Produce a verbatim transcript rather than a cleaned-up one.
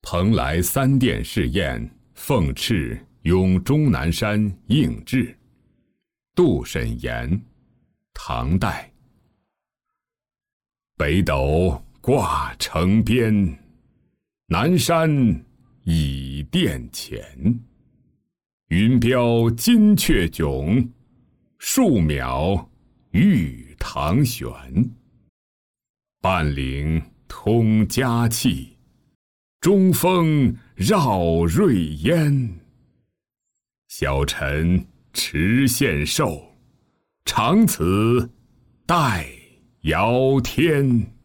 蓬莱三殿试验，奉敕拥终南山应制。杜审言，唐代。北斗挂城边，南山倚殿前。云标金阙迥，树苗玉堂悬。半岭通佳气，中峰绕瑞烟。小臣持献寿，长此待遥天。